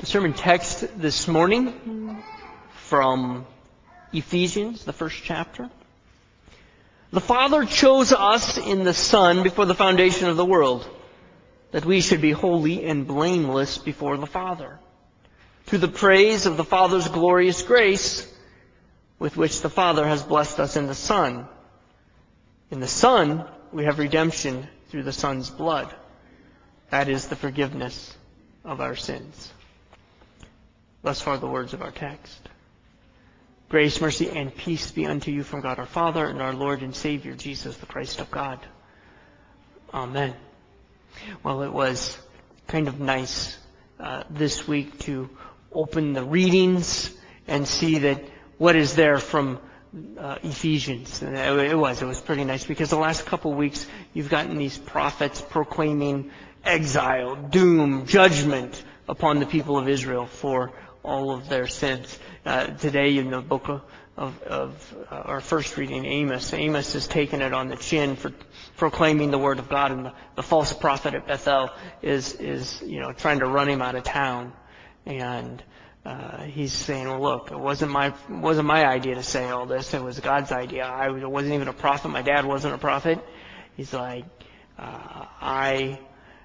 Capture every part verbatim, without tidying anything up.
sermon text this morning from Ephesians, the first chapter. The Father chose us in the Son before the foundation of the world, that we should be holy and blameless before the Father. To the praise of the Father's glorious grace, with which the Father has blessed us in the Son. In the Son, we have redemption through the Son's blood. That is the forgiveness of our sins. Thus far the words of our text. Grace, mercy, and peace be unto you from God our Father and our Lord and Savior, Jesus the Christ of God. Amen. Well, it was kind of nice uh, this week to open the readings and see that what is there from uh, Ephesians. And it was. It was pretty nice because the last couple of weeks you've gotten these prophets proclaiming exile, doom, judgment upon the people of Israel for all of their sins. Uh, today in the book of, of, of uh, our first reading, Amos, Amos has taken it on the chin for proclaiming the word of God, and the, the false prophet at Bethel is, is, you know, trying to run him out of town. And uh, he's saying, well, look, it wasn't my, it wasn't my idea to say all this. It was God's idea. I wasn't even a prophet. My dad wasn't a prophet. He's like, uh, I,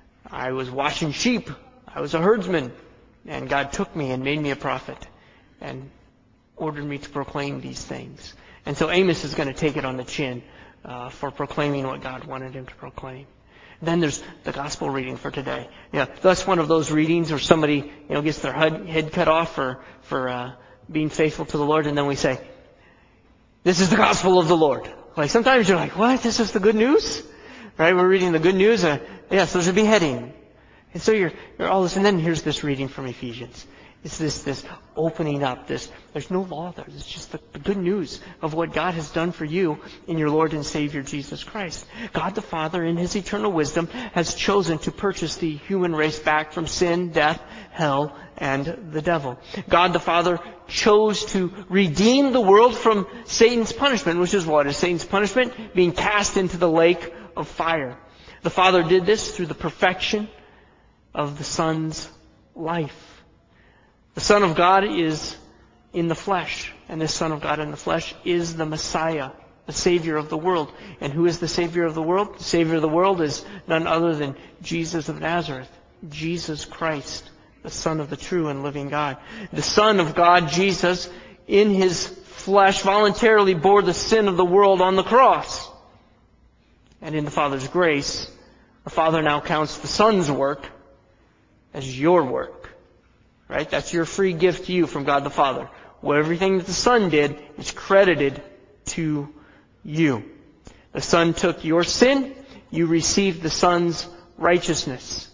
I was watching sheep. I was a herdsman. And God took me and made me a prophet and ordered me to proclaim these things. And so Amos is going to take it on the chin uh, for proclaiming what God wanted him to proclaim. Then there's the gospel reading for today. Yeah, that's one of those readings where somebody, you know, gets their head cut off for for uh, being faithful to the Lord, and then we say, "This is the gospel of the Lord." Like sometimes you're like, "What? This is the good news?" Right? We're reading the good news. Uh, yes, there's a beheading. And so you're, you're all this, and then here's this reading from Ephesians. It's this, this opening up, this, there's no law there. It's just the, the good news of what God has done for you in your Lord and Savior Jesus Christ. God the Father, in His eternal wisdom, has chosen to purchase the human race back from sin, death, hell, and the devil. God the Father chose to redeem the world from Satan's punishment, which is what? Is Satan's punishment? Being cast into the lake of fire. The Father did this through the perfection of the Son's life. The Son of God is in the flesh, and this Son of God in the flesh is the Messiah, the Savior of the world. And who is the Savior of the world? The Savior of the world is none other than Jesus of Nazareth, Jesus Christ, the Son of the true and living God. The Son of God, Jesus, in His flesh voluntarily bore the sin of the world on the cross. And in the Father's grace, the Father now counts the Son's work as your work. Right? That's your free gift to you from God the Father. Well, everything that the Son did is credited to you. The Son took your sin. You received the Son's righteousness.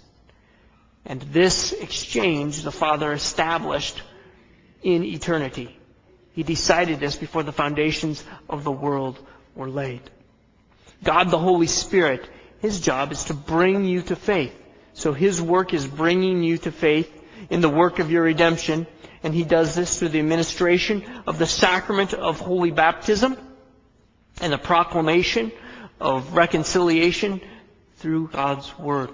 And this exchange the Father established in eternity. He decided this before the foundations of the world were laid. God the Holy Spirit, His job is to bring you to faith. So His work is bringing you to faith in the work of your redemption. And He does this through the administration of the sacrament of holy baptism and the proclamation of reconciliation through God's Word.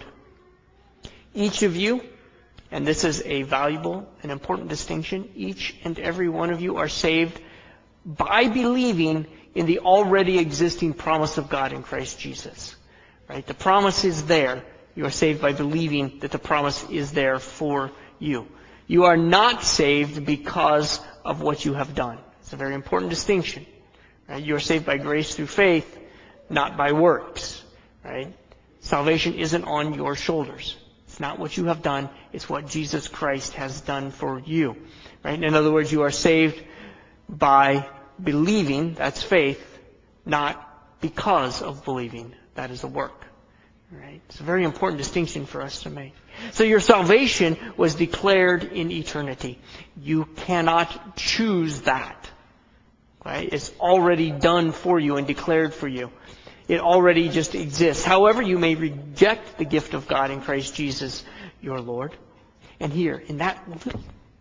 Each of you, and this is a valuable and important distinction, each and every one of you are saved by believing in the already existing promise of God in Christ Jesus. Right? The promise is there. You are saved by believing that the promise is there for you. You are not saved because of what you have done. It's a very important distinction. Right? You are saved by grace through faith, not by works. Right? Salvation isn't on your shoulders. It's not what you have done. It's what Jesus Christ has done for you. Right? In other words, you are saved by believing, that's faith, not because of believing, that is a work. Right? It's a very important distinction for us to make. So your salvation was declared in eternity. You cannot choose that. Right? It's already done for you and declared for you. It already just exists. However, you may reject the gift of God in Christ Jesus, your Lord. And here, in that little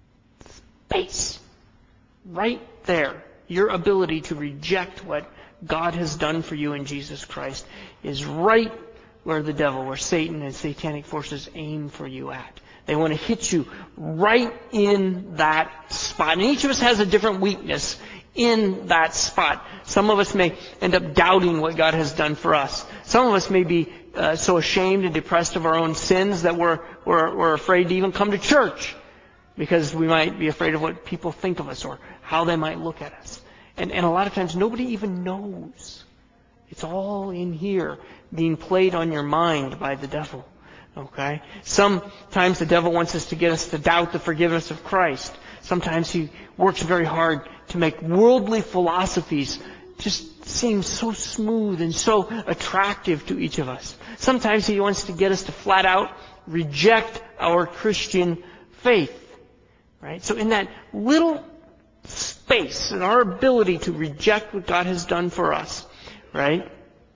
space, right there, your ability to reject what God has done for you in Jesus Christ is right where the devil, where Satan and satanic forces aim for you at. They want to hit you right in that spot. And each of us has a different weakness in that spot. Some of us may end up doubting what God has done for us. Some of us may be uh, so ashamed and depressed of our own sins that we're, we're, we're afraid to even come to church because we might be afraid of what people think of us or how they might look at us. And, and a lot of times nobody even knows. It's all in here being played on your mind by the devil. Okay? Sometimes the devil wants us to get us to doubt the forgiveness of Christ. Sometimes he works very hard to make worldly philosophies just seem so smooth and so attractive to each of us. Sometimes he wants to get us to flat out reject our Christian faith. Right? So in that little space, in our ability to reject what God has done for us, right?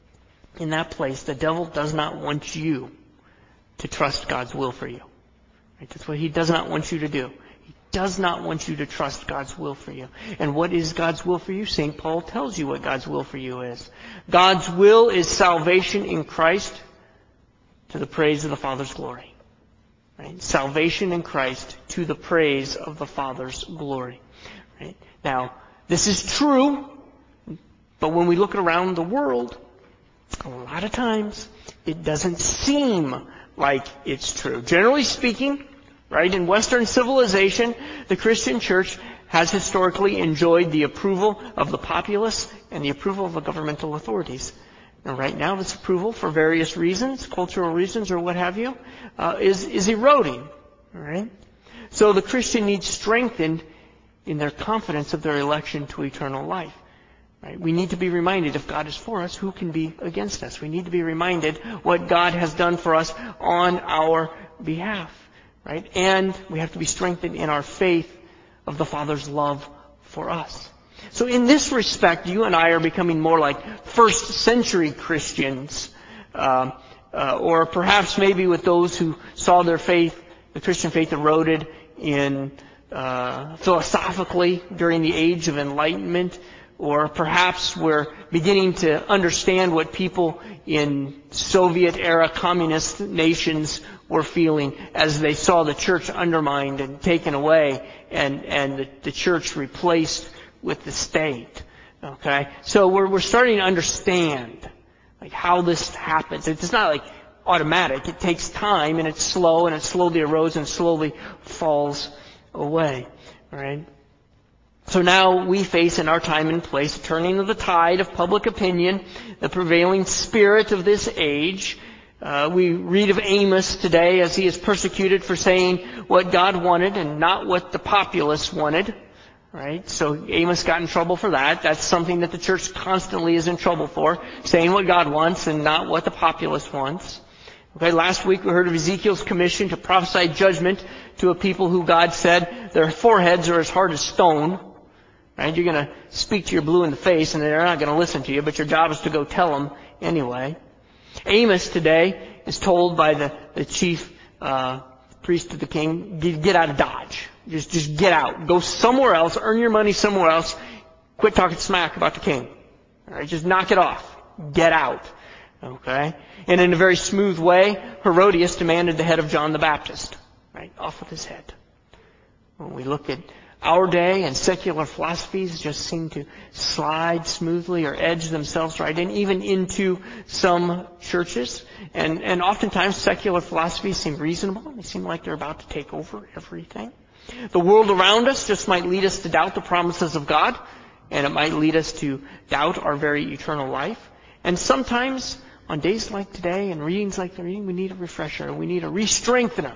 In that place, the devil does not want you to trust God's will for you. Right? That's what he does not want you to do. He does not want you to trust God's will for you. And what is God's will for you? Saint Paul tells you what God's will for you is. God's will is salvation in Christ to the praise of the Father's glory. Right? Salvation in Christ to the praise of the Father's glory. Right? Now, this is true, but when we look around the world, a lot of times it doesn't seem like it's true. Generally speaking, right, in Western civilization, the Christian church has historically enjoyed the approval of the populace and the approval of the governmental authorities. And right now, this approval, for various reasons, cultural reasons or what have you, uh, is, is eroding. All right? So the Christian needs strengthened in their confidence of their election to eternal life. Right? We need to be reminded, if God is for us, who can be against us? We need to be reminded what God has done for us on our behalf. Right? And we have to be strengthened in our faith of the Father's love for us. So in this respect, you and I are becoming more like first century Christians, uh, uh, or perhaps maybe with those who saw their faith, the Christian faith eroded in uh, philosophically during the age of enlightenment, or perhaps we're beginning to understand what people in Soviet-era communist nations were feeling as they saw the church undermined and taken away and, and the, the church replaced with the state. Okay? So we're, we're starting to understand like how this happens. It's not like automatic. It takes time and it's slow and it slowly erodes and slowly falls away. All right? So now we face in our time and place a turning of the tide of public opinion, the prevailing spirit of this age. Uh, we read of Amos today as he is persecuted for saying what God wanted and not what the populace wanted. Right? So Amos got in trouble for that. That's something that the church constantly is in trouble for, saying what God wants and not what the populace wants. Okay, last week we heard of Ezekiel's commission to prophesy judgment to a people who God said their foreheads are as hard as stone. Right? You're going to speak to your blue in the face and they're not going to listen to you, but your job is to go tell them anyway. Amos today is told by the, the chief uh, priest of the king, get, get out of Dodge. Just, just get out. Go somewhere else. Earn your money somewhere else. Quit talking smack about the king. All right, just knock it off. Get out. Okay? And in a very smooth way, Herodias demanded the head of John the Baptist. Right? Off with his head. When we look at our day and secular philosophies just seem to slide smoothly or edge themselves right in, even into some churches. And, and oftentimes secular philosophies seem reasonable. They seem like they're about to take over everything. The world around us just might lead us to doubt the promises of God, and it might lead us to doubt our very eternal life. And sometimes, on days like today and readings like the reading, we need a refresher. We need a re-strengthener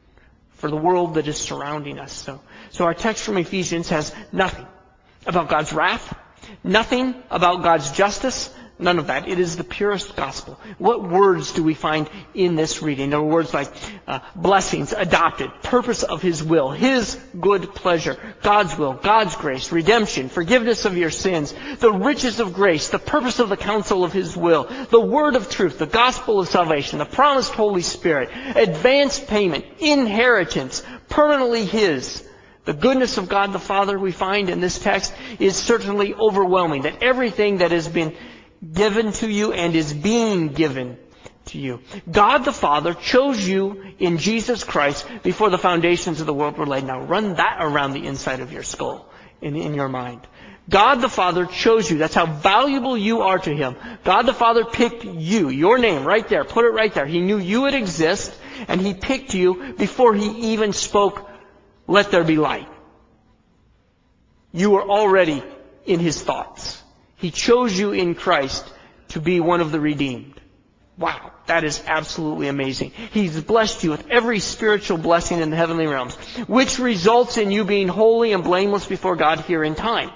for the world that is surrounding us. So, so our text from Ephesians has nothing about God's wrath, nothing about God's justice, none of that. It is the purest gospel. What words do we find in this reading? There are words like uh, blessings, adopted, purpose of His will, His good pleasure, God's will, God's grace, redemption, forgiveness of your sins, the riches of grace, the purpose of the counsel of His will, the word of truth, the gospel of salvation, the promised Holy Spirit, advanced payment, inheritance, permanently His. The goodness of God the Father we find in this text is certainly overwhelming. That everything that has been given to you and is being given to you. God the Father chose you in Jesus Christ before the foundations of the world were laid. Now run that around the inside of your skull, in, in your mind. God the Father chose you. That's how valuable you are to Him. God the Father picked you, your name right there. Put it right there. He knew you would exist, and He picked you before He even spoke, "Let there be light." You were already in His thoughts. He chose you in Christ to be one of the redeemed. Wow, that is absolutely amazing. He's blessed you with every spiritual blessing in the heavenly realms, which results in you being holy and blameless before God here in time.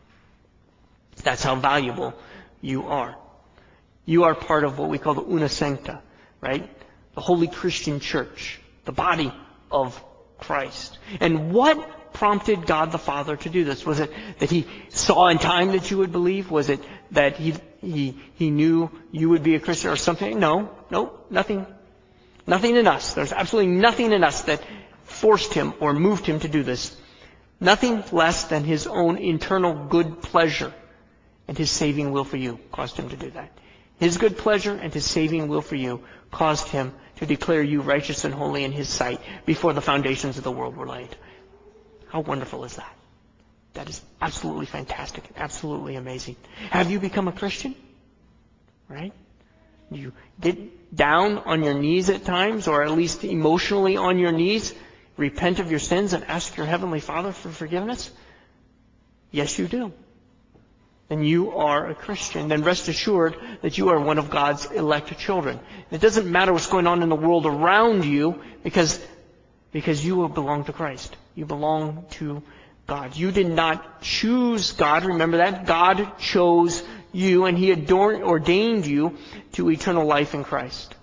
That's how valuable you are. You are part of what we call the Una Sancta, right? The Holy Christian Church, the body of Christ. And what prompted God the Father to do this? Was it that He saw in time that you would believe? Was it that He He He knew you would be a Christian or something? No, no, nothing. Nothing in us. There's absolutely nothing in us that forced Him or moved Him to do this. Nothing less than His own internal good pleasure and His saving will for you caused Him to do that. His good pleasure and His saving will for you caused Him to declare you righteous and holy in His sight before the foundations of the world were laid. How wonderful is that? That is absolutely fantastic and absolutely amazing. Have you become a Christian? Right? You get down on your knees at times, or at least emotionally on your knees, repent of your sins and ask your Heavenly Father for forgiveness? Yes, you do. Then you are a Christian. Then rest assured that you are one of God's elect children. It doesn't matter what's going on in the world around you, because, because you will belong to Christ. You belong to God. You did not choose God. Remember that? God chose you, and He adorned, ordained you to eternal life in Christ.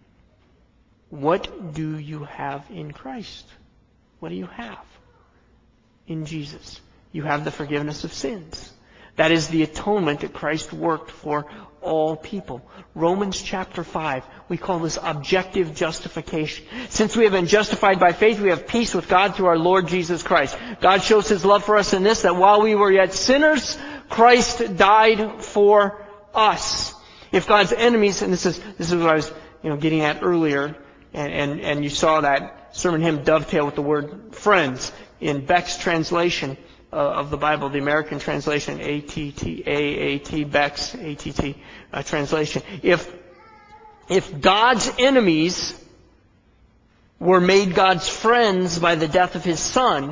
What do you have in Christ? What do you have in Jesus? You have the forgiveness of sins. That is the atonement that Christ worked for all people. Romans chapter five, we call this objective justification. Since we have been justified by faith, we have peace with God through our Lord Jesus Christ. God shows His love for us in this, that while we were yet sinners, Christ died for us. If God's enemies, and this is this is what I was you know getting at earlier, and, and, and you saw that sermon hymn dovetail with the word friends in Beck's translation Uh, of the Bible, the American translation, A T T A A T, Beck's A T T uh, translation. If, if God's enemies were made God's friends by the death of His Son,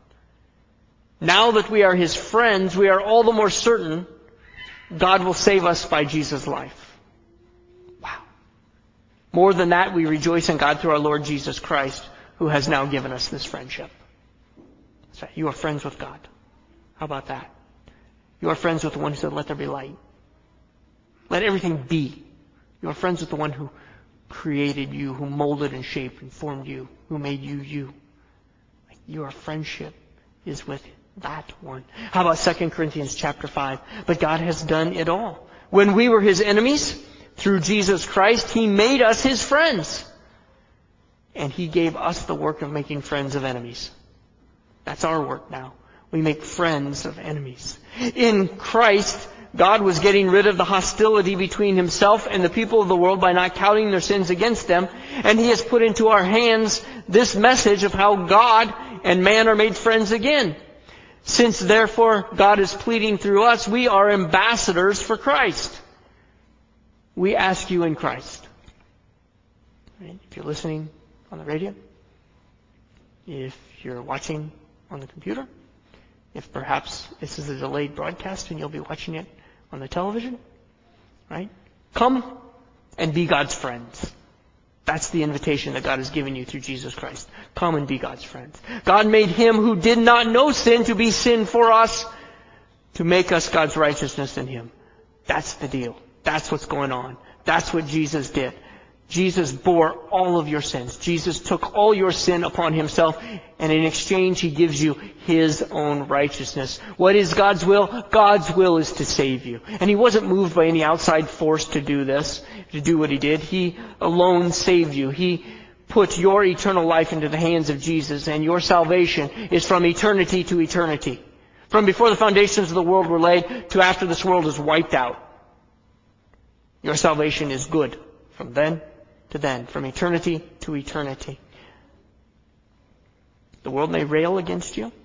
now that we are His friends, we are all the more certain God will save us by Jesus' life. Wow. More than that, we rejoice in God through our Lord Jesus Christ, who has now given us this friendship. That's right. You are friends with God. How about that? You are friends with the one who said, "Let there be light." Let everything be. You are friends with the one who created you, who molded and shaped and formed you, who made you you. Your friendship is with that one. How about Second Corinthians chapter five? But God has done it all. When we were His enemies, through Jesus Christ, He made us His friends. And He gave us the work of making friends of enemies. That's our work now. We make friends of enemies. In Christ, God was getting rid of the hostility between Himself and the people of the world by not counting their sins against them. And He has put into our hands this message of how God and man are made friends again. Since therefore God is pleading through us, we are ambassadors for Christ. We ask you in Christ. If you're listening on the radio, if you're watching on the computer, if perhaps this is a delayed broadcast and you'll be watching it on the television, right? Come and be God's friends. That's the invitation that God has given you through Jesus Christ. Come and be God's friends. God made Him who did not know sin to be sin for us, to make us God's righteousness in Him. That's the deal. That's what's going on. That's what Jesus did. Jesus bore all of your sins. Jesus took all your sin upon Himself, and in exchange He gives you His own righteousness. What is God's will? God's will is to save you. And He wasn't moved by any outside force to do this, to do what He did. He alone saved you. He put your eternal life into the hands of Jesus, and your salvation is from eternity to eternity. From before the foundations of the world were laid to after this world is wiped out. Your salvation is good from then to then, from eternity to eternity. The world may rail against you,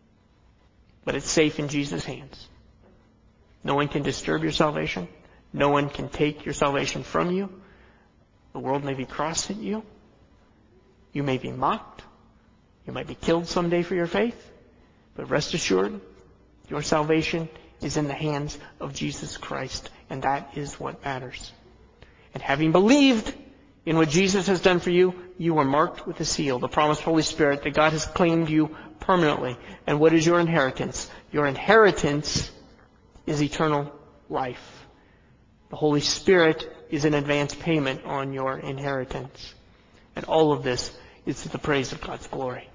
but it's safe in Jesus' hands. No one can disturb your salvation. No one can take your salvation from you. The world may be cross at you. You may be mocked. You might be killed someday for your faith. But rest assured, your salvation is in the hands of Jesus Christ, and that is what matters. And having believed in what Jesus has done for you, you are marked with a seal, the promised Holy Spirit, that God has claimed you permanently. And what is your inheritance? Your inheritance is eternal life. The Holy Spirit is an advance payment on your inheritance. And all of this is to the praise of God's glory.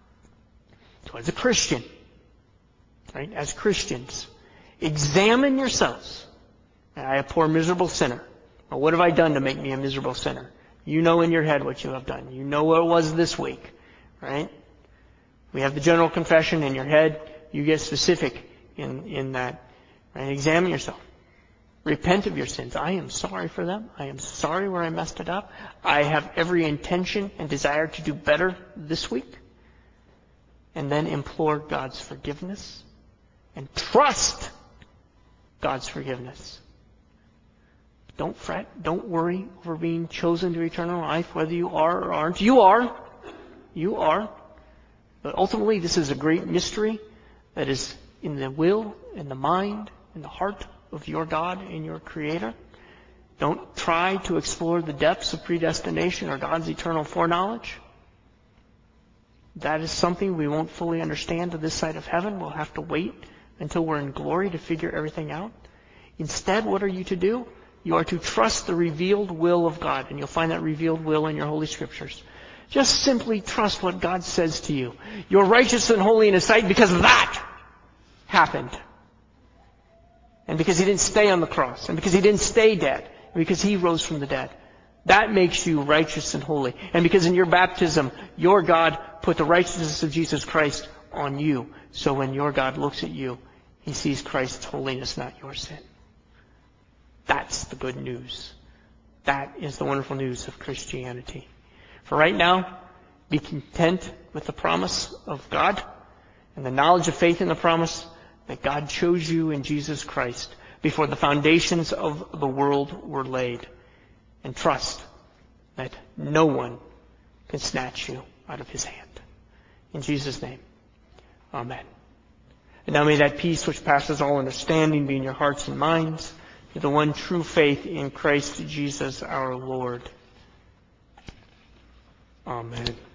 So as a Christian, right, as Christians, examine yourselves. I am a poor, miserable sinner. Well, what have I done to make me a miserable sinner? You know in your head what you have done. You know what it was this week, right? We have the general confession in your head. You get specific in, in that. Right? Examine yourself. Repent of your sins. I am sorry for them. I am sorry where I messed it up. I have every intention and desire to do better this week. And then implore God's forgiveness and trust God's forgiveness. Don't fret. Don't worry over being chosen to eternal life, whether you are or aren't. You are. You are. But ultimately, this is a great mystery that is in the will, in the mind, in the heart of your God and your Creator. Don't try to explore the depths of predestination or God's eternal foreknowledge. That is something we won't fully understand to this side of heaven. We'll have to wait until we're in glory to figure everything out. Instead, what are you to do? You are to trust the revealed will of God, and you'll find that revealed will in your Holy Scriptures. Just simply trust what God says to you. You're righteous and holy in His sight because that happened. And because He didn't stay on the cross, and because He didn't stay dead, and because He rose from the dead. That makes you righteous and holy. And because in your baptism, your God put the righteousness of Jesus Christ on you. So when your God looks at you, He sees Christ's holiness, not your sin. That's the good news. That is the wonderful news of Christianity. For right now, be content with the promise of God and the knowledge of faith in the promise that God chose you in Jesus Christ before the foundations of the world were laid. And trust that no one can snatch you out of His hand. In Jesus' name, amen. And now may that peace which passes all understanding be in your hearts and minds, to the one true faith in Christ Jesus our Lord. Amen.